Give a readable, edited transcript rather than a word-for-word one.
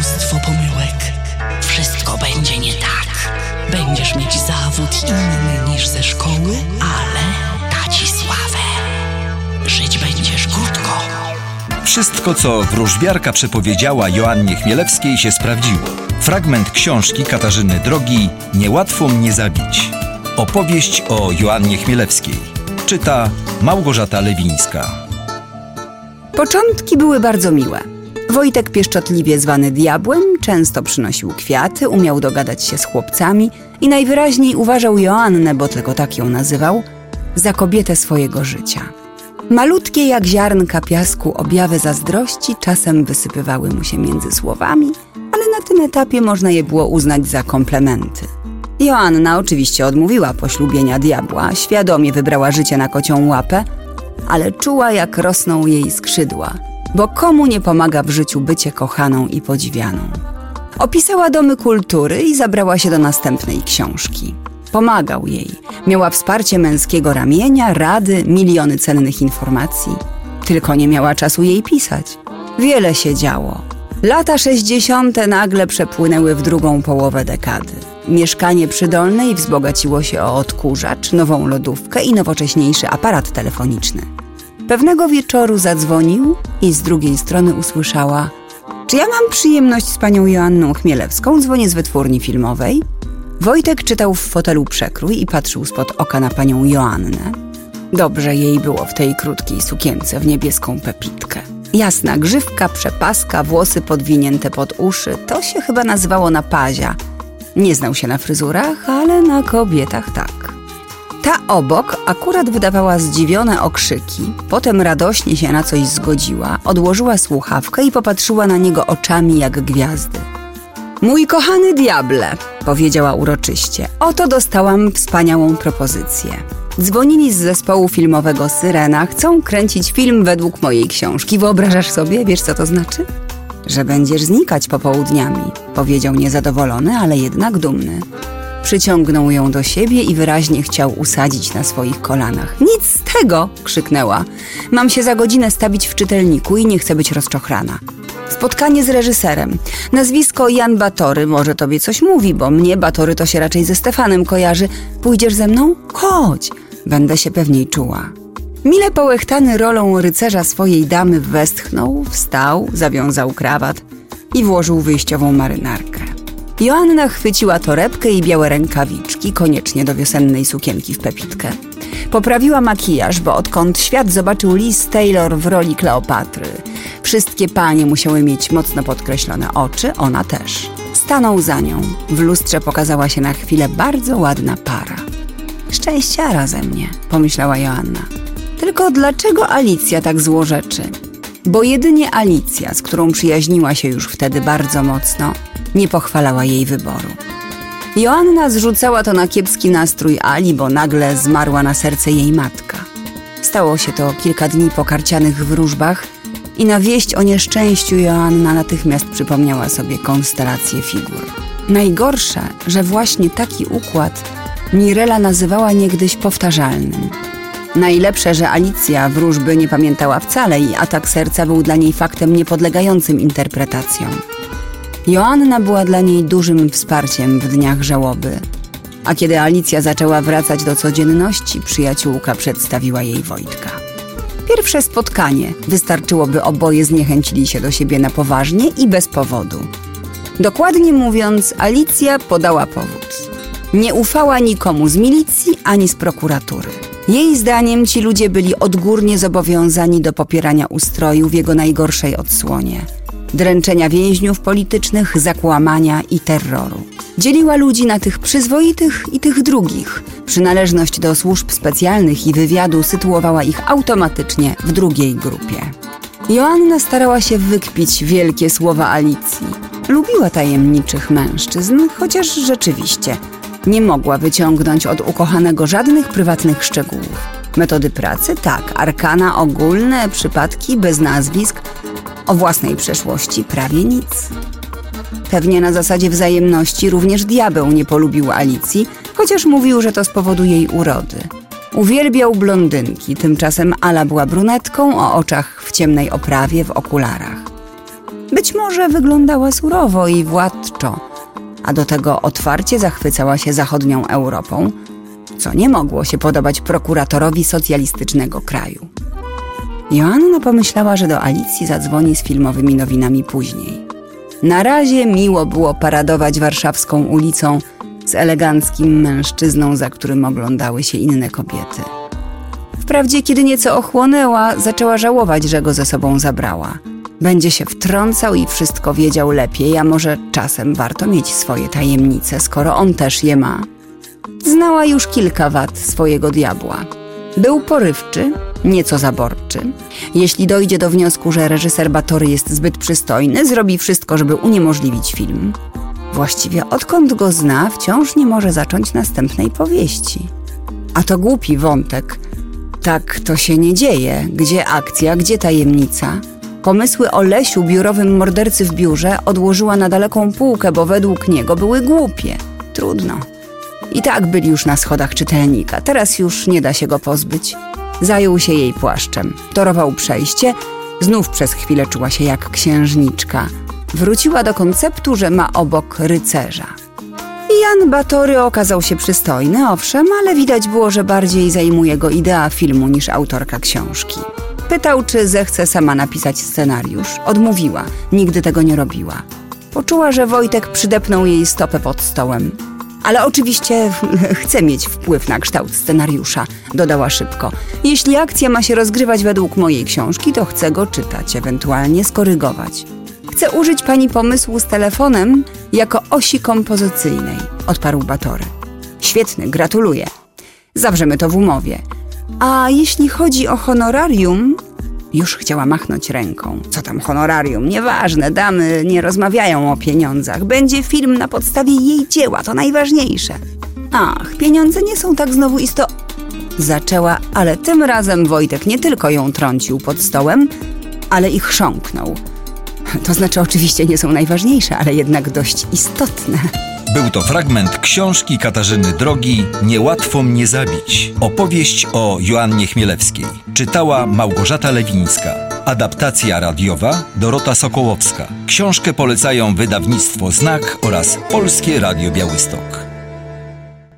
mnóstwo pomyłek. Wszystko będzie nie tak. Będziesz mieć zawód inny niż ze szkoły, ale da ci sławę. Żyć będziesz krótko. Wszystko, co wróżbiarka przepowiedziała Joannie Chmielewskiej, się sprawdziło. Fragment książki Katarzyny Drogi „Niełatwo mnie zabić”. Opowieść o Joannie Chmielewskiej. Czyta Małgorzata Lewińska. Początki były bardzo miłe. Wojtek pieszczotliwie zwany Diabłem często przynosił kwiaty, umiał dogadać się z chłopcami i najwyraźniej uważał Joannę, bo tylko tak ją nazywał, za kobietę swojego życia. Malutkie jak ziarnka piasku objawy zazdrości czasem wysypywały mu się między słowami, ale na tym etapie można je było uznać za komplementy. Joanna oczywiście odmówiła poślubienia Diabła, świadomie wybrała życie na kocią łapę, ale czuła, jak rosną jej skrzydła, bo komu nie pomaga w życiu bycie kochaną i podziwianą. Opisała domy kultury i zabrała się do następnej książki. Pomagał jej. Miała wsparcie męskiego ramienia, rady, miliony cennych informacji. Tylko nie miała czasu jej pisać. Wiele się działo. Lata 60. nagle przepłynęły w drugą połowę dekady. Mieszkanie przy Dolnej wzbogaciło się o odkurzacz, nową lodówkę i nowocześniejszy aparat telefoniczny. Pewnego wieczoru zadzwonił i z drugiej strony usłyszała: „Czy ja mam przyjemność z panią Joanną Chmielewską? Dzwonię z wytwórni filmowej”. Wojtek czytał w fotelu przekrój i patrzył spod oka na panią Joannę. Dobrze jej było w tej krótkiej sukience w niebieską pepitkę. Jasna grzywka, przepaska, włosy podwinięte pod uszy. To się chyba nazywało napazia. Nie znał się na fryzurach, ale na kobietach tak. Ta obok akurat wydawała zdziwione okrzyki, potem radośnie się na coś zgodziła, odłożyła słuchawkę i popatrzyła na niego oczami jak gwiazdy. „Mój kochany diable”, powiedziała uroczyście, „oto dostałam wspaniałą propozycję. Dzwonili z zespołu filmowego Syrena, chcą kręcić film według mojej książki. Wyobrażasz sobie, wiesz co to znaczy? Że będziesz znikać popołudniami”, powiedział niezadowolony, ale jednak dumny. Przyciągnął ją do siebie i wyraźnie chciał usadzić na swoich kolanach. „Nic z tego”, krzyknęła. „Mam się za godzinę stawić w czytelniku i nie chcę być rozczochrana. Spotkanie z reżyserem. Nazwisko Jan Batory, może tobie coś mówi, bo mnie Batory to się raczej ze Stefanem kojarzy. Pójdziesz ze mną? Chodź, będę się pewniej czuła”. Mile połechtany rolą rycerza swojej damy westchnął, wstał, zawiązał krawat i włożył wyjściową marynarkę. Joanna chwyciła torebkę i białe rękawiczki, koniecznie do wiosennej sukienki w pepitkę. Poprawiła makijaż, bo odkąd świat zobaczył Liz Taylor w roli Kleopatry, wszystkie panie musiały mieć mocno podkreślone oczy, ona też. Stanął za nią. W lustrze pokazała się na chwilę bardzo ładna para. „Szczęściara ze mnie”, pomyślała Joanna. Tylko dlaczego Alicja tak złorzeczy? Bo jedynie Alicja, z którą przyjaźniła się już wtedy bardzo mocno, nie pochwalała jej wyboru. Joanna zrzucała to na kiepski nastrój Ali, bo nagle zmarła na serce jej matka. Stało się to kilka dni po karcianych wróżbach i na wieść o nieszczęściu Joanna natychmiast przypomniała sobie konstelację figur. Najgorsze, że właśnie taki układ Mirela nazywała niegdyś powtarzalnym. Najlepsze, że Alicja wróżby nie pamiętała wcale i atak serca był dla niej faktem niepodlegającym interpretacjom. Joanna była dla niej dużym wsparciem w dniach żałoby, a kiedy Alicja zaczęła wracać do codzienności, przyjaciółka przedstawiła jej Wojtka. Pierwsze spotkanie wystarczyło, by oboje zniechęcili się do siebie na poważnie i bez powodu. Dokładnie mówiąc, Alicja podała powód. Nie ufała nikomu z milicji ani z prokuratury. Jej zdaniem ci ludzie byli odgórnie zobowiązani do popierania ustroju w jego najgorszej odsłonie. Dręczenia więźniów politycznych, zakłamania i terroru. Dzieliła ludzi na tych przyzwoitych i tych drugich. Przynależność do służb specjalnych i wywiadu sytuowała ich automatycznie w drugiej grupie. Joanna starała się wykpić wielkie słowa Alicji. Lubiła tajemniczych mężczyzn, chociaż rzeczywiście nie mogła wyciągnąć od ukochanego żadnych prywatnych szczegółów. Metody pracy? Tak. Arkana ogólne, przypadki bez nazwisk. O własnej przeszłości prawie nic. Pewnie na zasadzie wzajemności również diabeł nie polubił Alicji, chociaż mówił, że to z powodu jej urody. Uwielbiał blondynki, tymczasem Ala była brunetką o oczach w ciemnej oprawie, w okularach. Być może wyglądała surowo i władczo, a do tego otwarcie zachwycała się zachodnią Europą, co nie mogło się podobać prokuratorowi socjalistycznego kraju. Joanna pomyślała, że do Alicji zadzwoni z filmowymi nowinami później. Na razie miło było paradować warszawską ulicą z eleganckim mężczyzną, za którym oglądały się inne kobiety. Wprawdzie, kiedy nieco ochłonęła, zaczęła żałować, że go ze sobą zabrała. Będzie się wtrącał i wszystko wiedział lepiej, a może czasem warto mieć swoje tajemnice, skoro on też je ma. Znała już kilka wad swojego diabła. Był porywczy, nieco zaborczy. Jeśli dojdzie do wniosku, że reżyser Batory jest zbyt przystojny, zrobi wszystko, żeby uniemożliwić film. Właściwie odkąd go zna, wciąż nie może zacząć następnej powieści. A to głupi wątek. Tak to się nie dzieje. Gdzie akcja, gdzie tajemnica? Pomysły o Lesiu, biurowym mordercy w biurze, odłożyła na daleką półkę, bo według niego były głupie. Trudno. I tak byli już na schodach czytelnika. Teraz już nie da się go pozbyć. Zajął się jej płaszczem. Torował przejście. Znów przez chwilę czuła się jak księżniczka. Wróciła do konceptu, że ma obok rycerza. Jan Batory okazał się przystojny, owszem, ale widać było, że bardziej zajmuje go idea filmu niż autorka książki. Pytał, czy zechce sama napisać scenariusz. Odmówiła. Nigdy tego nie robiła. Poczuła, że Wojtek przydepnął jej stopę pod stołem. Ale oczywiście chce mieć wpływ na kształt scenariusza, dodała szybko. Jeśli akcja ma się rozgrywać według mojej książki, to chcę go czytać, ewentualnie skorygować. Chcę użyć pani pomysłu z telefonem jako osi kompozycyjnej, odparł Batory. Świetny, gratuluję. Zawrzemy to w umowie. A jeśli chodzi o honorarium... Już chciała machnąć ręką. Co tam honorarium? Nieważne, damy nie rozmawiają o pieniądzach. Będzie film na podstawie jej dzieła, to najważniejsze. Ach, pieniądze nie są tak znowu Zaczęła, ale tym razem Wojtek nie tylko ją trącił pod stołem, ale i chrząknął. To znaczy oczywiście nie są najważniejsze, ale jednak dość istotne. Był to fragment książki Katarzyny Drogi Niełatwo mnie zabić. Opowieść o Joannie Chmielewskiej. Czytała Małgorzata Lewińska. Adaptacja radiowa Dorota Sokołowska. Książkę polecają wydawnictwo Znak oraz Polskie Radio Białystok.